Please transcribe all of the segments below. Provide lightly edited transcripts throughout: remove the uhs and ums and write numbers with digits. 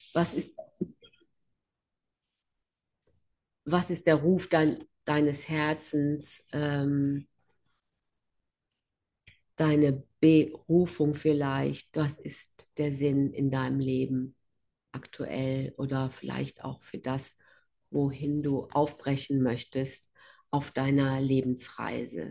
Was ist, was ist der Ruf deines Herzens, deine Berufung vielleicht? Was ist der Sinn in deinem Leben aktuell oder vielleicht auch für das, wohin du aufbrechen möchtest auf deiner Lebensreise?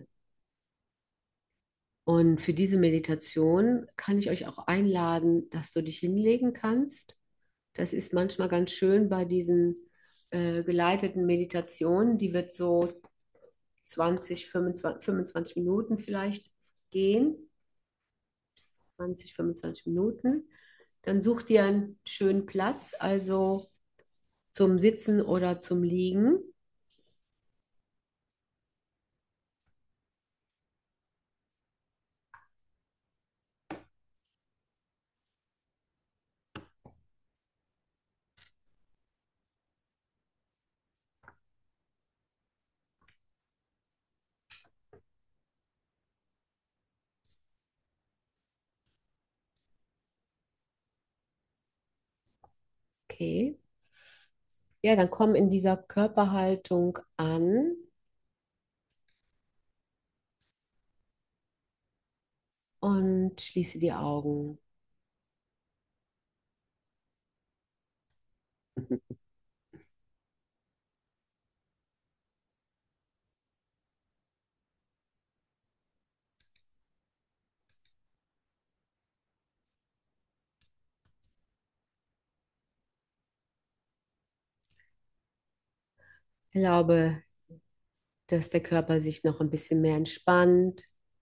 Und für diese Meditation kann ich euch auch einladen, dass du dich hinlegen kannst. Das ist manchmal ganz schön bei diesen geleiteten Meditationen. Die wird so 20, 25, 25 Minuten vielleicht gehen. 20, 25 Minuten. Dann such dir einen schönen Platz, also zum Sitzen oder zum Liegen. Okay. Ja, dann komm in dieser Körperhaltung an und schließe die Augen. Erlaube, dass der Körper sich noch ein bisschen mehr entspannt.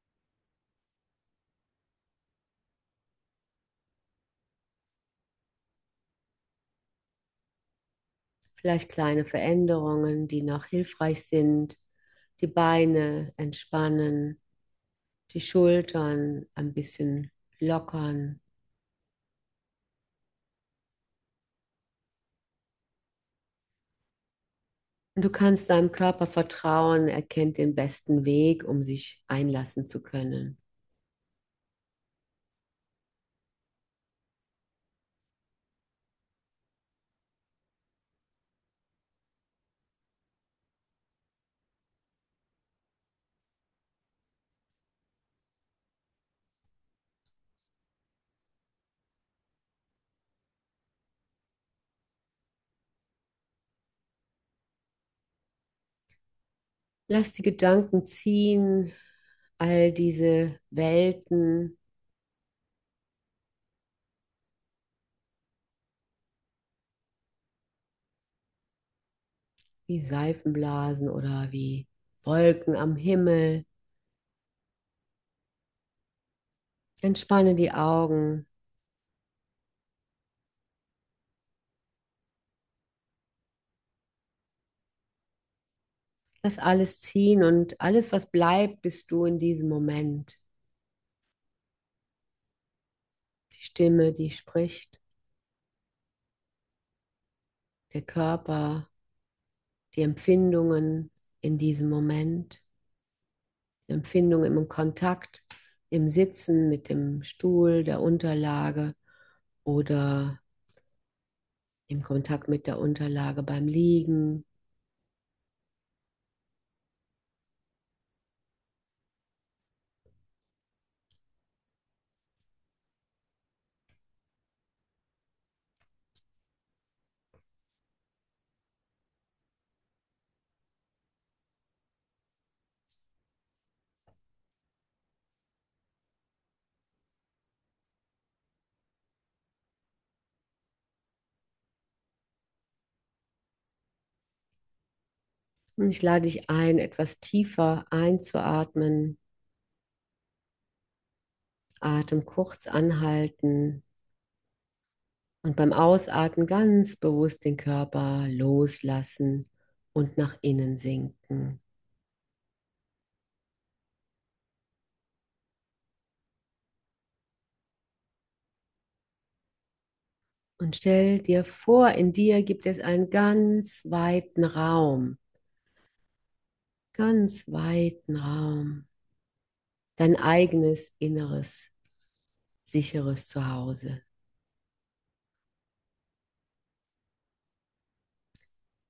Vielleicht kleine Veränderungen, die noch hilfreich sind. Die Beine entspannen, die Schultern ein bisschen lockern. Und du kannst deinem Körper vertrauen, er kennt den besten Weg, um sich einlassen zu können. Lass die Gedanken ziehen, all diese Welten, wie Seifenblasen oder wie Wolken am Himmel. Entspanne die Augen. Lass alles ziehen und alles, was bleibt, bist du in diesem Moment. Die Stimme, die spricht, der Körper, die Empfindungen in diesem Moment, die Empfindungen im Kontakt, im Sitzen mit dem Stuhl, der Unterlage oder im Kontakt mit der Unterlage beim Liegen. Und ich lade dich ein, etwas tiefer einzuatmen, Atem kurz anhalten und beim Ausatmen ganz bewusst den Körper loslassen und nach innen sinken. Und stell dir vor, in dir gibt es einen ganz weiten Raum, ganz weiten Raum, dein eigenes inneres, sicheres Zuhause.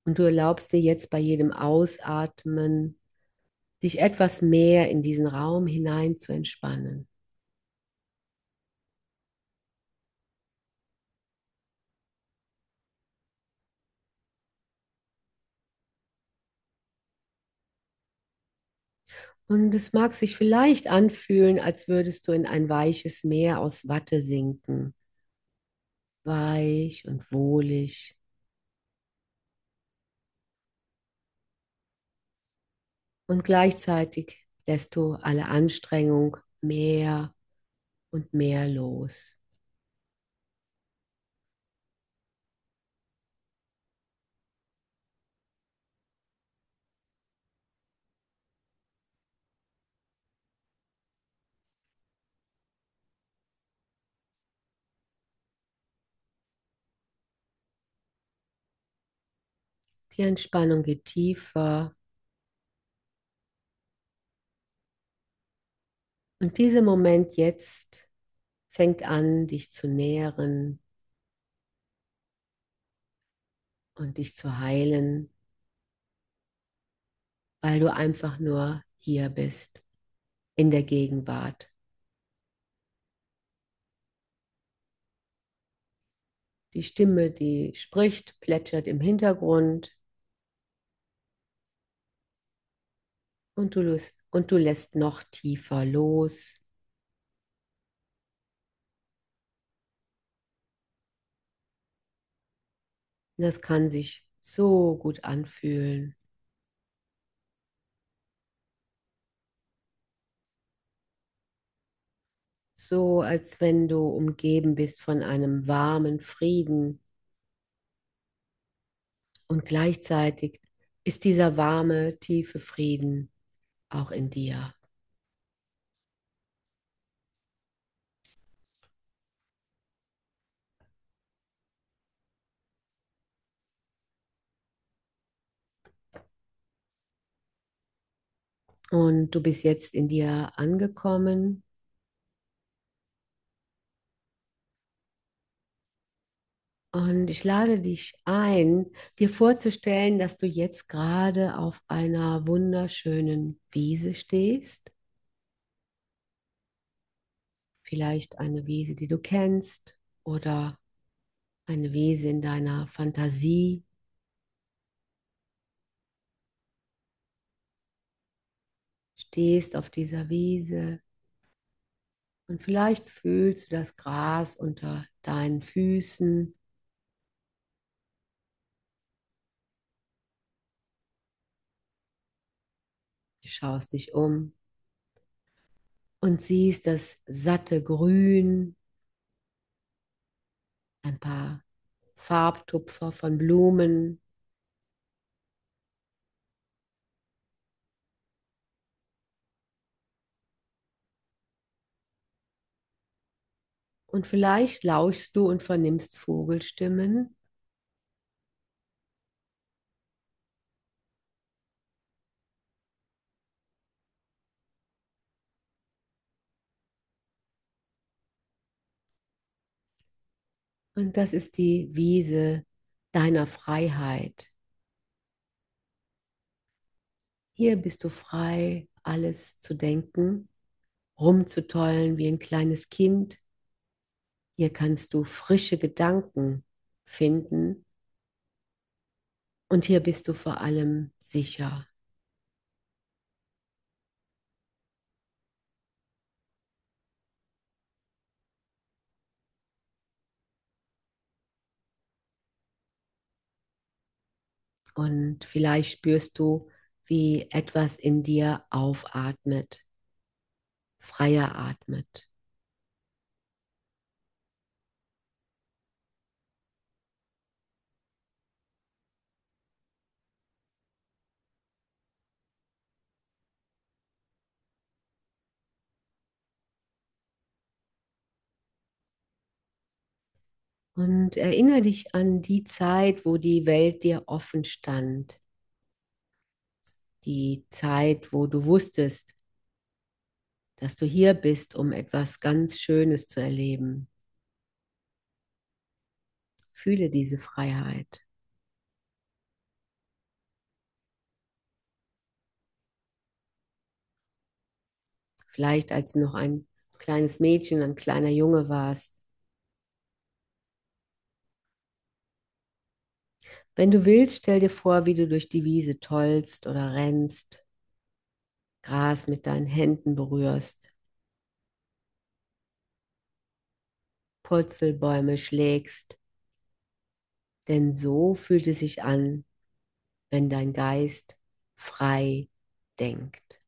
Und du erlaubst dir jetzt bei jedem Ausatmen, dich etwas mehr in diesen Raum hinein zu entspannen. Und es mag sich vielleicht anfühlen, als würdest du in ein weiches Meer aus Watte sinken, weich und wohlig. Und gleichzeitig lässt du alle Anstrengung mehr und mehr los. Die Entspannung geht tiefer. Und dieser Moment jetzt fängt an, dich zu nähren und dich zu heilen, weil du einfach nur hier bist, in der Gegenwart. Die Stimme, die spricht, plätschert im Hintergrund und du lässt noch tiefer los. Das kann sich so gut anfühlen. So als wenn du umgeben bist von einem warmen Frieden und gleichzeitig ist dieser warme, tiefe Frieden auch in dir. Und du bist jetzt in dir angekommen. Und ich lade dich ein, dir vorzustellen, dass du jetzt gerade auf einer wunderschönen Wiese stehst. Vielleicht eine Wiese, die du kennst oder eine Wiese in deiner Fantasie. Stehst auf dieser Wiese und vielleicht fühlst du das Gras unter deinen Füßen. Du schaust dich um und siehst das satte Grün, ein paar Farbtupfer von Blumen. Und vielleicht lauschst du und vernimmst Vogelstimmen. Und das ist die Wiese deiner Freiheit. Hier bist du frei, alles zu denken, rumzutollen wie ein kleines Kind. Hier kannst du frische Gedanken finden. Und hier bist du vor allem sicher. Und vielleicht spürst du, wie etwas in dir aufatmet, freier atmet. Und erinnere dich an die Zeit, wo die Welt dir offen stand. Die Zeit, wo du wusstest, dass du hier bist, um etwas ganz Schönes zu erleben. Fühle diese Freiheit. vielleicht als du noch ein kleines Mädchen, ein kleiner Junge warst. Wenn du willst, stell dir vor, wie du durch die Wiese tollst oder rennst, Gras mit deinen Händen berührst, Purzelbäume schlägst, denn so fühlt es sich an, wenn dein Geist frei denkt.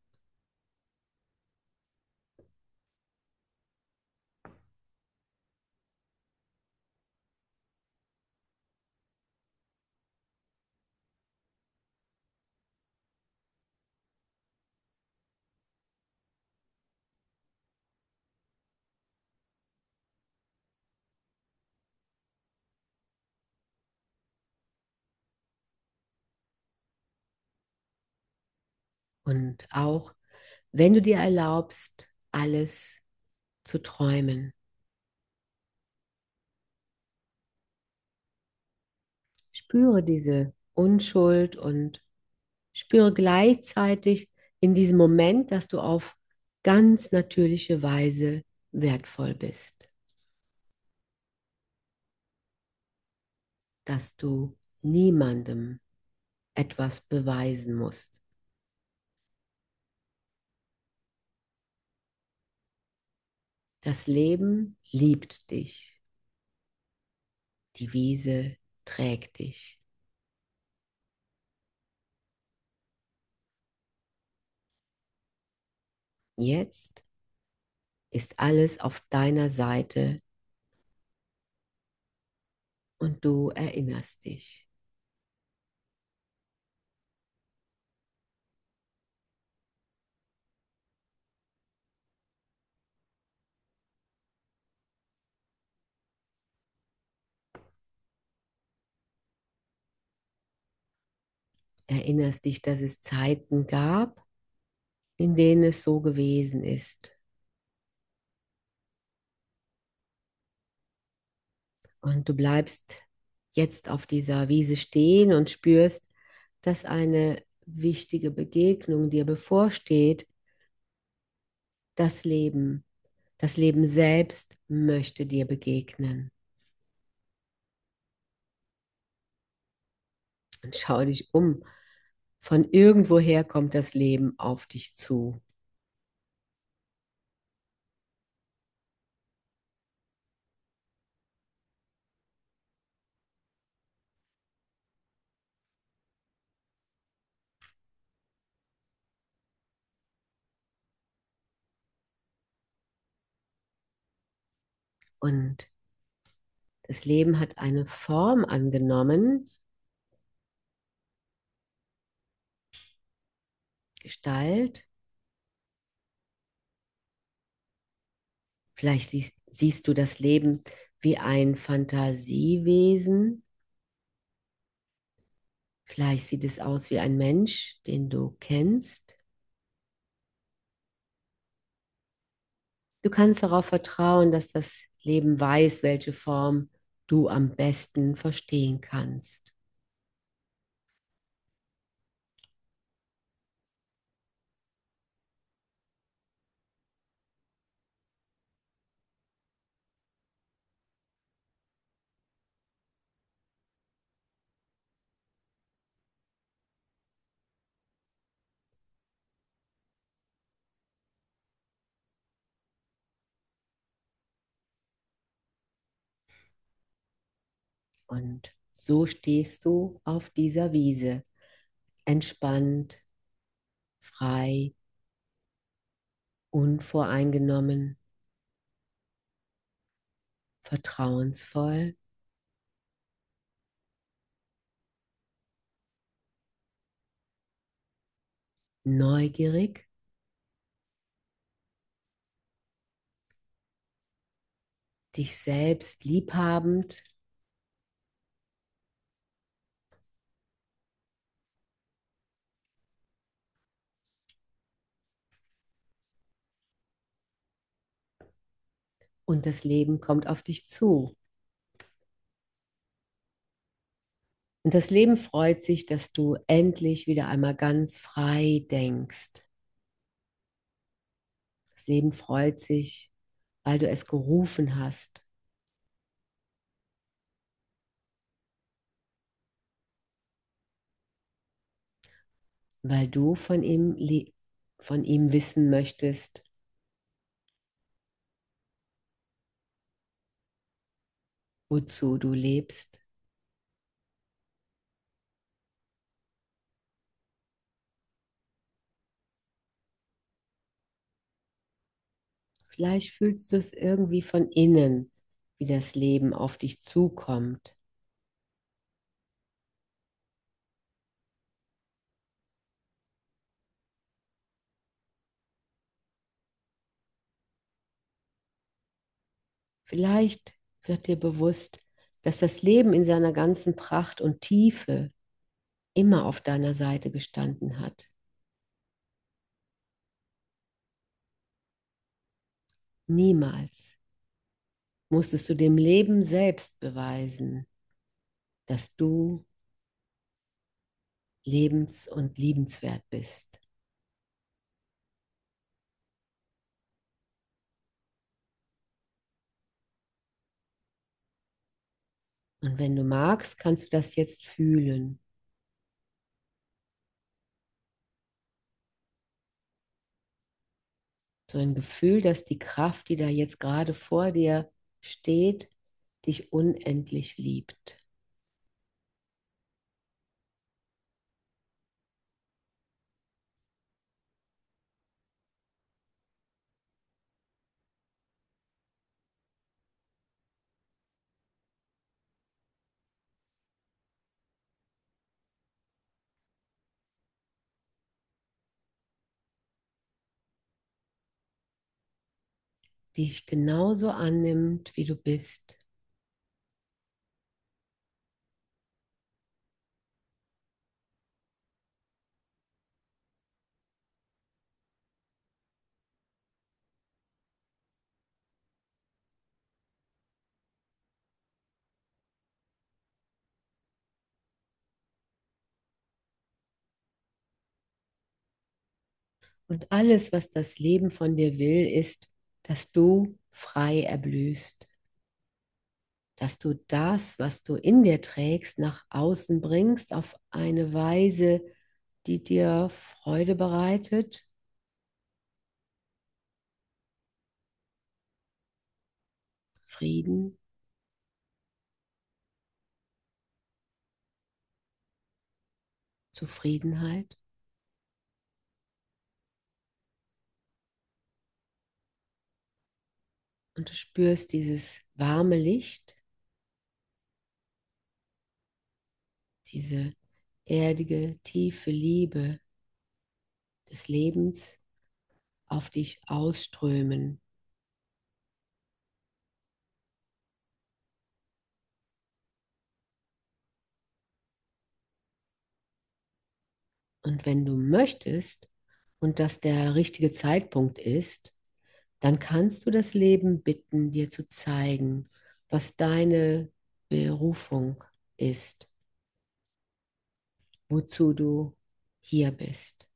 Und auch wenn du dir erlaubst, alles zu träumen, spüre diese Unschuld und spüre gleichzeitig in diesem Moment, dass du auf ganz natürliche Weise wertvoll bist, dass du niemandem etwas beweisen musst. Das Leben liebt dich, die Wiese trägt dich. Jetzt ist alles auf deiner Seite und du erinnerst dich. Erinnerst dich, dass es Zeiten gab, in denen es so gewesen ist. Und du bleibst jetzt auf dieser Wiese stehen und spürst, dass eine wichtige Begegnung dir bevorsteht. Das Leben, das Leben selbst möchte dir begegnen. Und schau dich um. Von irgendwoher kommt das Leben auf dich zu. Und das Leben hat eine Form angenommen, Gestalt. Vielleicht siehst du das Leben wie ein Fantasiewesen. Vielleicht sieht es aus wie ein Mensch, den du kennst. Du kannst darauf vertrauen, dass das Leben weiß, welche Form du am besten verstehen kannst. Und so stehst du auf dieser Wiese, entspannt, frei, unvoreingenommen, vertrauensvoll, neugierig, dich selbst liebhabend und das Leben kommt auf dich zu. Und das Leben freut sich, dass du endlich wieder einmal ganz frei denkst. Das Leben freut sich, weil du es gerufen hast, weil du von ihm wissen möchtest, wozu du lebst. Vielleicht fühlst du es irgendwie von innen, wie das Leben auf dich zukommt. Vielleicht wird dir bewusst, dass das Leben in seiner ganzen Pracht und Tiefe immer auf deiner Seite gestanden hat. Niemals musstest du dem Leben selbst beweisen, dass du lebens- und liebenswert bist. Und wenn du magst, kannst du das jetzt fühlen. So ein Gefühl, dass die Kraft, die da jetzt gerade vor dir steht, dich unendlich liebt. Die dich genauso annimmt, wie du bist. Und alles, was das Leben von dir will, ist, dass du frei erblühst, dass du das, was du in dir trägst, nach außen bringst auf eine Weise, die dir Freude bereitet, Frieden, Zufriedenheit. Und du spürst dieses warme Licht, diese erdige, tiefe Liebe des Lebens auf dich ausströmen. Und wenn du möchtest und das der richtige Zeitpunkt ist, dann kannst du das Leben bitten, dir zu zeigen, was deine Berufung ist, wozu du hier bist.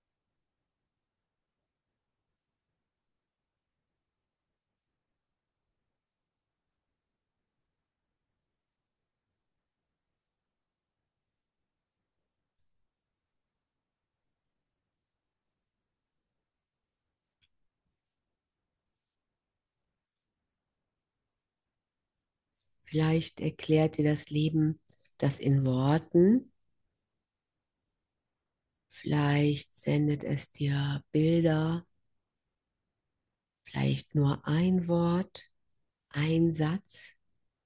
Vielleicht erklärt dir das Leben das in Worten, vielleicht sendet es dir Bilder, vielleicht nur ein Wort, ein Satz.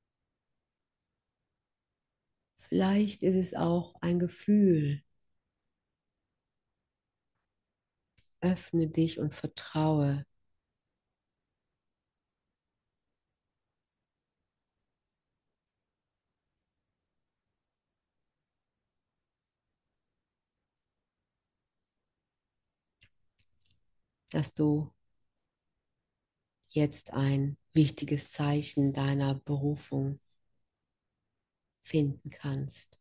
Vielleicht ist es auch ein Gefühl. Öffne dich und vertraue, dass du jetzt ein wichtiges Zeichen deiner Berufung finden kannst.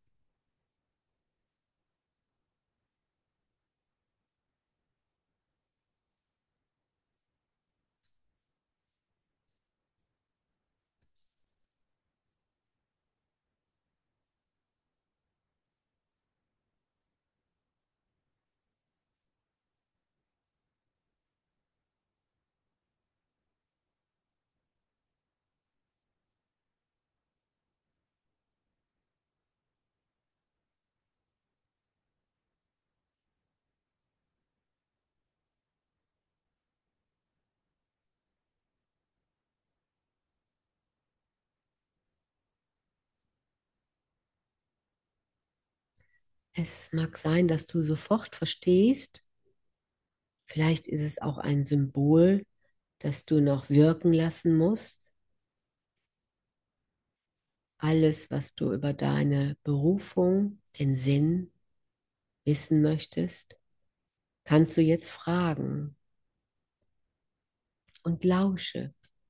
Es mag sein, dass du sofort verstehst, vielleicht ist es auch ein Symbol, das du noch wirken lassen musst. Alles, was du über deine Berufung, den Sinn wissen möchtest, kannst du jetzt fragen und lausche.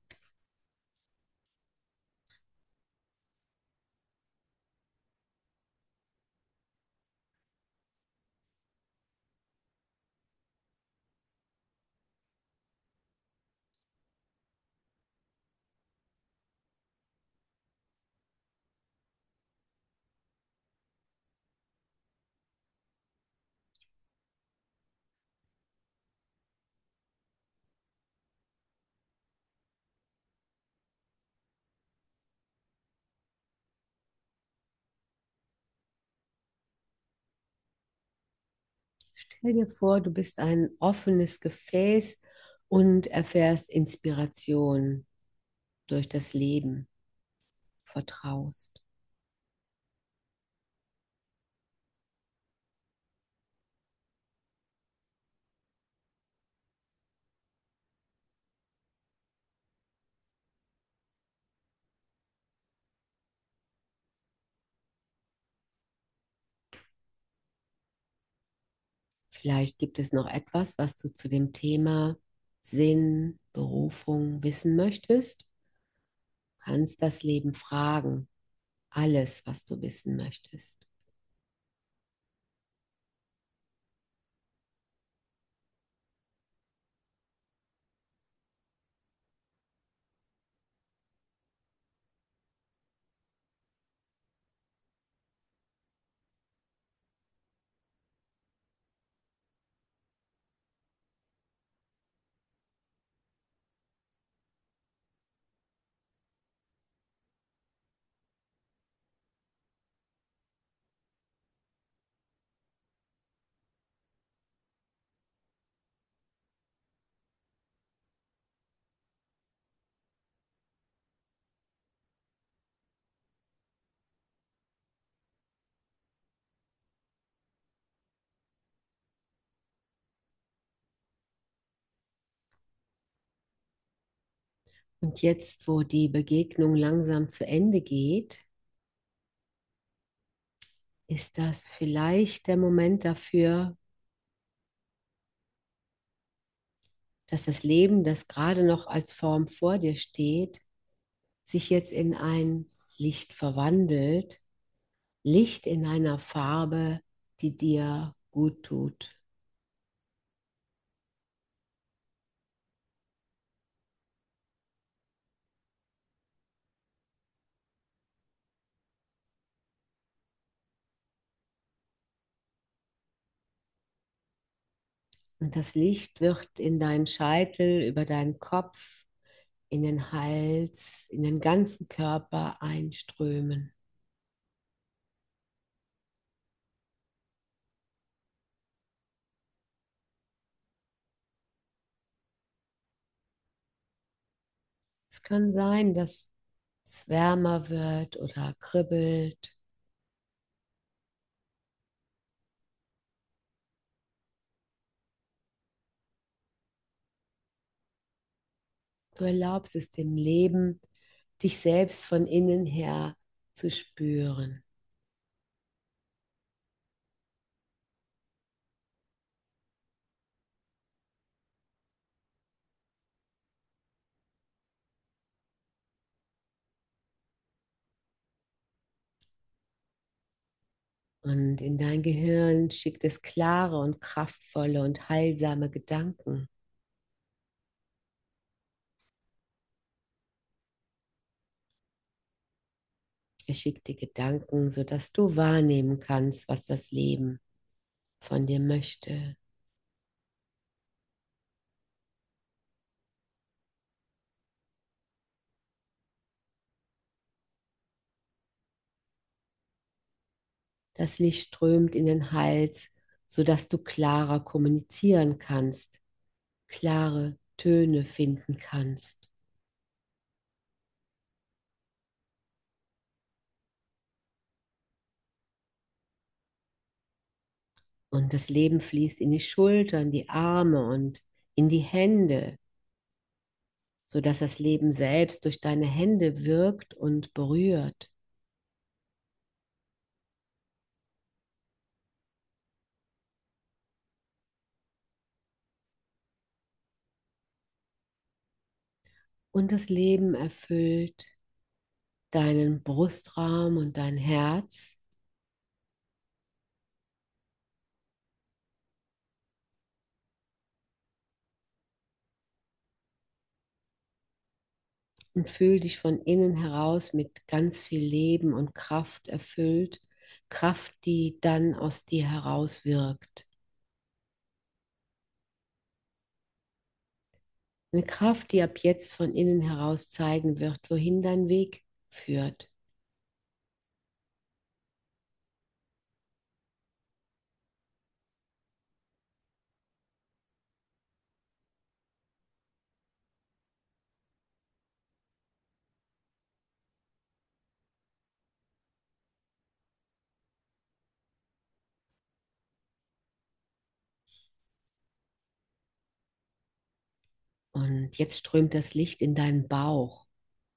Stell dir vor, du bist ein offenes Gefäß und erfährst Inspiration durch das Leben, vertraust. Vielleicht gibt es noch etwas, was du zu dem Thema Sinn, Berufung wissen möchtest. Kannst das Leben fragen, alles, was du wissen möchtest. Und jetzt, wo die Begegnung langsam zu Ende geht, ist das vielleicht der Moment dafür, dass das Leben, das gerade noch als Form vor dir steht, sich jetzt in ein Licht verwandelt. Licht in einer Farbe, die dir gut tut. Und das Licht wird in deinen Scheitel, über deinen Kopf, in den Hals, in den ganzen Körper einströmen. Es kann sein, dass es wärmer wird oder kribbelt. Du erlaubst es dem Leben, dich selbst von innen her zu spüren. Und in dein Gehirn schickt es klare und kraftvolle und heilsame Gedanken. Es schickt dir Gedanken, sodass du wahrnehmen kannst, was das Leben von dir möchte. Das Licht strömt in den Hals, sodass du klarer kommunizieren kannst, klare Töne finden kannst. Und das Leben fließt in die Schultern, die Arme und in die Hände, sodass das Leben selbst durch deine Hände wirkt und berührt. Und das Leben erfüllt deinen Brustraum und dein Herz und fühl dich von innen heraus mit ganz viel Leben und Kraft erfüllt. Kraft, die dann aus dir heraus wirkt. Eine Kraft, die ab jetzt von innen heraus zeigen wird, wohin dein Weg führt. Und jetzt strömt das Licht in deinen Bauch,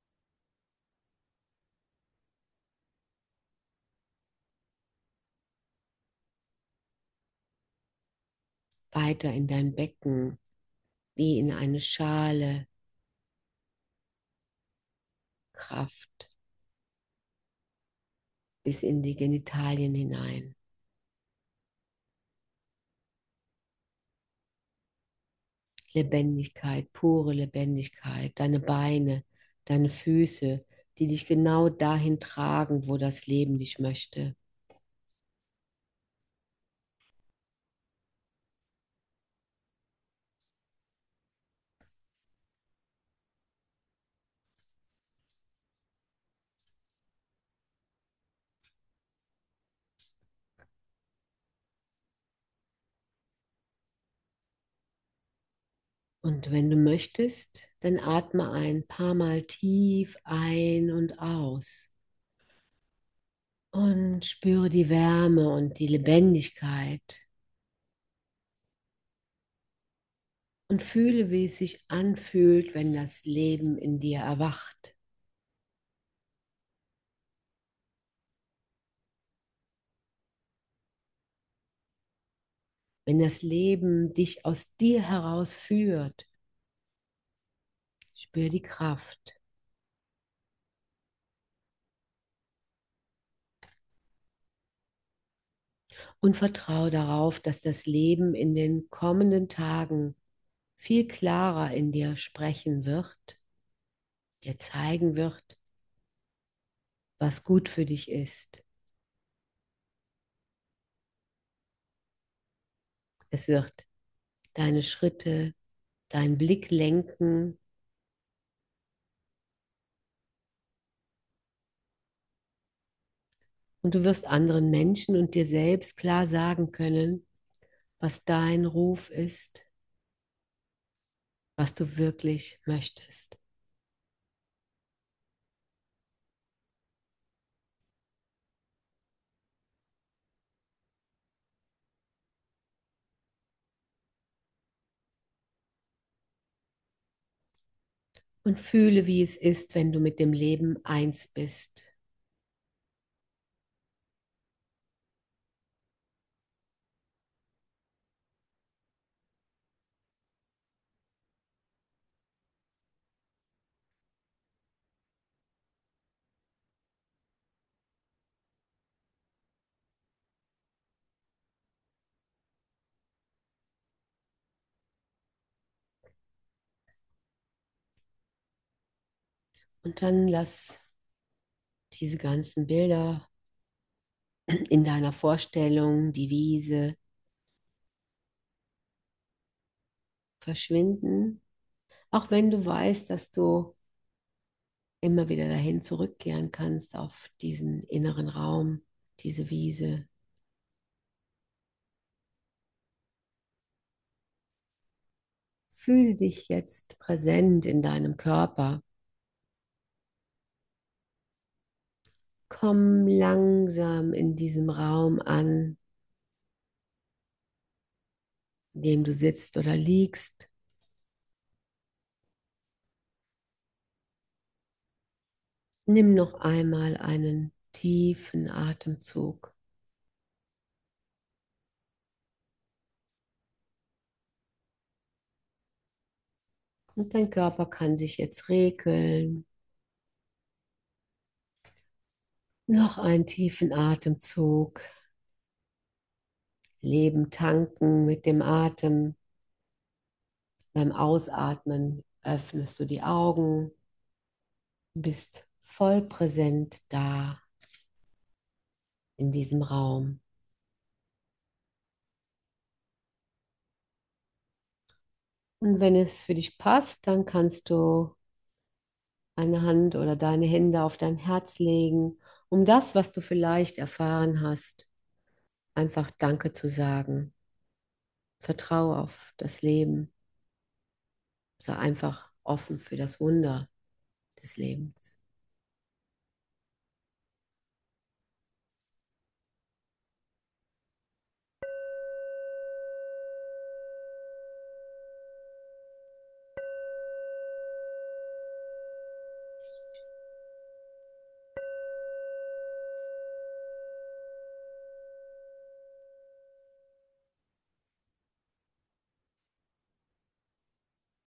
weiter in dein Becken, wie in eine Schale, Kraft bis in die Genitalien hinein. Lebendigkeit, pure Lebendigkeit, deine Beine, deine Füße, die dich genau dahin tragen, wo das Leben dich möchte. Und wenn du möchtest, dann atme ein paar Mal tief ein und aus und spüre die Wärme und die Lebendigkeit und fühle, wie es sich anfühlt, wenn das Leben in dir erwacht. Wenn das Leben dich aus dir heraus führt, spür die Kraft und vertraue darauf, dass das Leben in den kommenden Tagen viel klarer in dir sprechen wird, dir zeigen wird, was gut für dich ist. Es wird deine Schritte, deinen Blick lenken und du wirst anderen Menschen und dir selbst klar sagen können, was dein Ruf ist, was du wirklich möchtest. Und fühle, wie es ist, wenn du mit dem Leben eins bist. Und dann lass diese ganzen Bilder in deiner Vorstellung, die Wiese, verschwinden. Auch wenn du weißt, dass du immer wieder dahin zurückkehren kannst auf diesen inneren Raum, diese Wiese. Fühle dich jetzt präsent in deinem Körper. Komm langsam in diesem Raum an. in dem du sitzt oder liegst. Nimm noch einmal einen tiefen Atemzug. Und dein Körper kann sich jetzt regeln. Noch einen tiefen Atemzug. Leben tanken mit dem Atem. Beim Ausatmen öffnest du die Augen, bist voll präsent da in diesem Raum. Und wenn es für dich passt, dann kannst du eine Hand oder deine Hände auf dein Herz legen, um das, was du vielleicht erfahren hast, einfach Danke zu sagen. Vertraue auf das Leben. Sei einfach offen für das Wunder des Lebens.